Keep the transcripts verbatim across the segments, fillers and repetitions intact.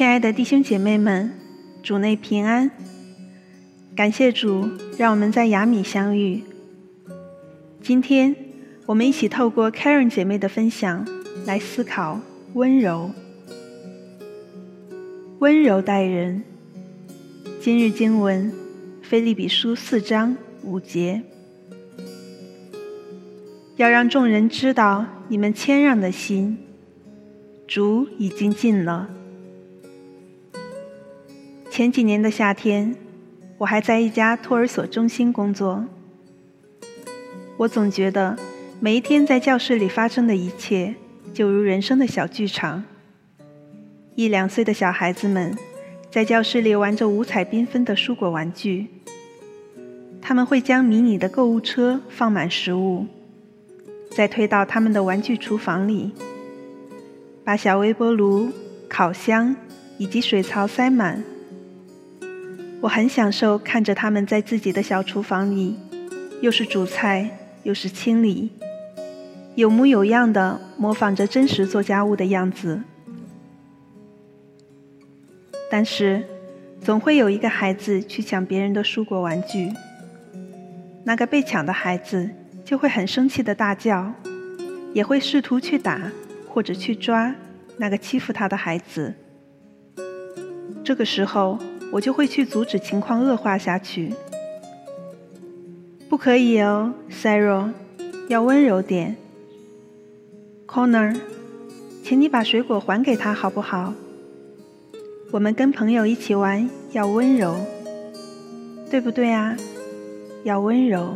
亲爱的弟兄姐妹们，主内平安。感谢主，让我们在雅米相遇。今天我们一起透过 Karen 姐妹的分享来思考温柔。温柔待人。今日经文腓立比书四章五节，要让众人知道你们谦让的心，主已经近了。前几年的夏天，我还在一家托儿所中心工作。我总觉得每一天在教室里发生的一切就如人生的小剧场。一两岁的小孩子们在教室里玩着五彩缤纷的蔬果玩具，他们会将迷你的购物车放满食物，再推到他们的玩具厨房里，把小微波炉、烤箱以及水槽塞满。我很享受看着他们在自己的小厨房里，又是煮菜又是清理，有模有样地模仿着真实做家务的样子。但是总会有一个孩子去抢别人的蔬果玩具，那个被抢的孩子就会很生气地大叫，也会试图去打或者去抓那个欺负他的孩子。这个时候我就会去阻止情况恶化下去。不可以哦 Sarah， 要温柔点。 Connor， 请你把水果还给他好不好？我们跟朋友一起玩要温柔，对不对啊？要温柔。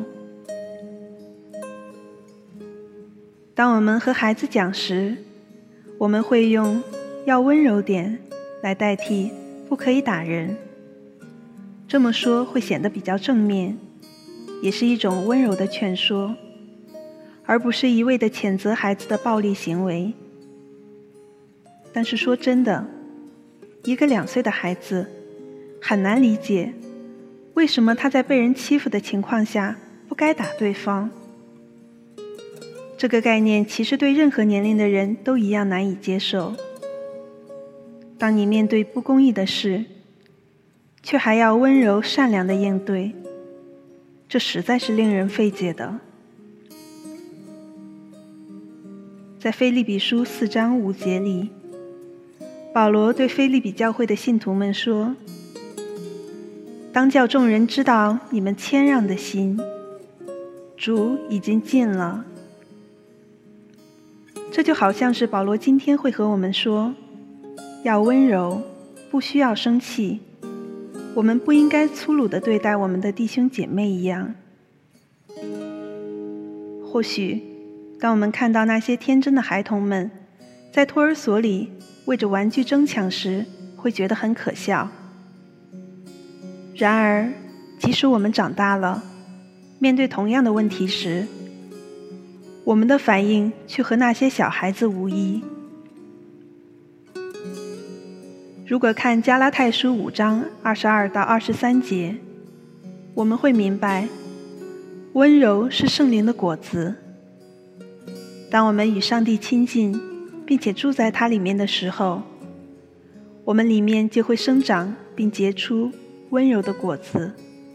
当我们和孩子讲时，我们会用要温柔点来代替不可以打人。这么说会显得比较正面，也是一种温柔的劝说，而不是一味地谴责孩子的暴力行为。但是说真的，一个两岁的孩子很难理解为什么他在被人欺负的情况下不该打对方。这个概念其实对任何年龄的人都一样难以接受。当你面对不公义的事，却还要温柔善良地应对，这实在是令人费解的。在腓立比书四章五节里，保罗对腓立比教会的信徒们说，当叫众人知道你们谦让的心，主已经近了。这就好像是保罗今天会和我们说，要温柔，不需要生气，我们不应该粗鲁地对待我们的弟兄姐妹一样。或许当我们看到那些天真的孩童们在托儿所里为着玩具争抢时，会觉得很可笑。然而即使我们长大了，面对同样的问题时，我们的反应却和那些小孩子无异。如果看加拉太书五章二十二到二十三节，我们会明白，温柔是圣灵的果子。当我们与上帝亲近，并且住在它里面的时候，我们里面就会生长并结出温柔的果子。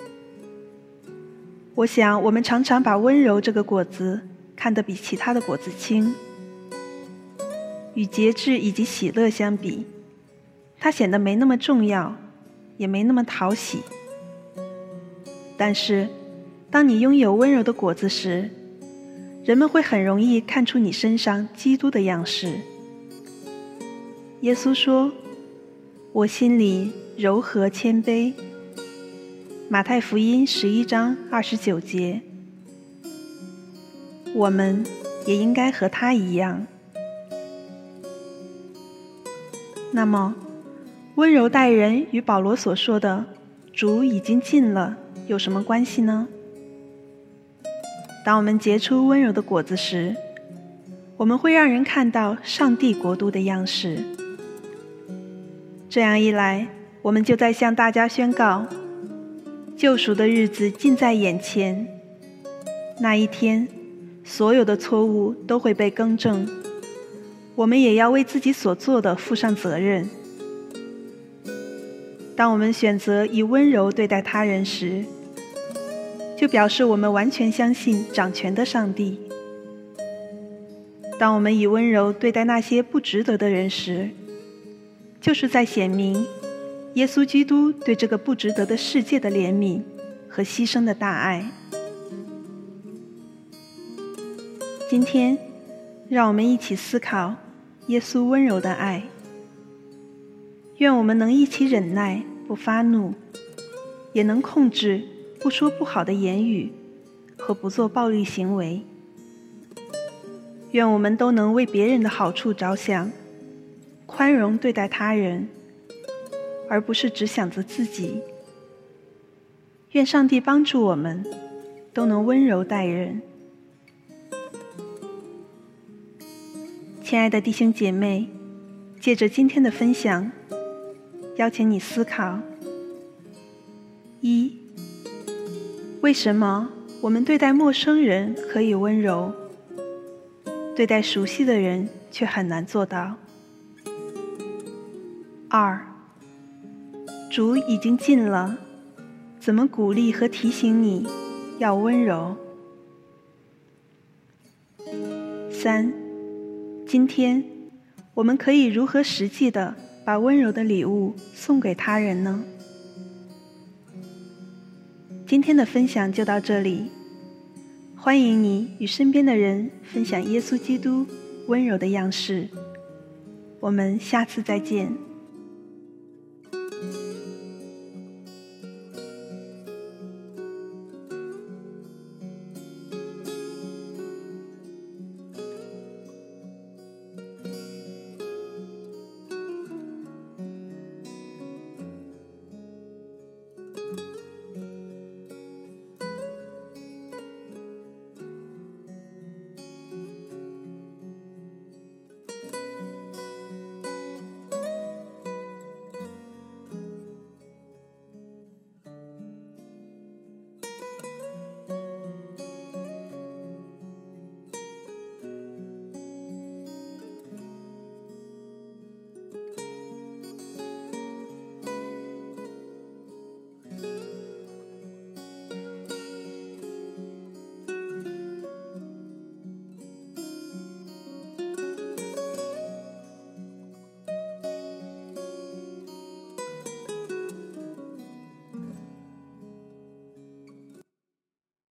我想我们常常把温柔这个果子看得比其他的果子轻。与节制以及喜乐相比，它显得没那么重要，也没那么讨喜。但是当你拥有温柔的果子时，人们会很容易看出你身上基督的样式。耶稣说，我心里柔和谦卑。马太福音十一章二十九节。我们也应该和他一样。那么温柔待人与保罗所说的主已经近了有什么关系呢？当我们结出温柔的果子时，我们会让人看到上帝国度的样式。这样一来，我们就在向大家宣告，救赎的日子近在眼前。那一天，所有的错误都会被更正，我们也要为自己所做的负上责任。 当我们选择以温柔对待他人时，就表示我们完全相信掌权的上帝。当我们以温柔对待那些不值得的人时，就是在显明耶稣基督对这个不值得的世界的怜悯和牺牲的大爱。今天，让我们一起思考耶稣温柔的爱。愿我们能一起忍耐，不发怒，也能控制不说不好的言语和不做暴力行为。愿我们都能为别人的好处着想，宽容对待他人，而不是只想着自己。愿上帝帮助我们都能温柔待人。亲爱的弟兄姐妹，借着今天的分享，邀请你思考：一、为什么我们对待陌生人可以温柔，对待熟悉的人却很难做到？二、主已经近了，怎么鼓励和提醒你要温柔？三、今天我们可以如何实际地把温柔的礼物送给他人呢？今天的分享就到这里，欢迎你与身边的人分享耶稣基督温柔的样式。我们下次再见。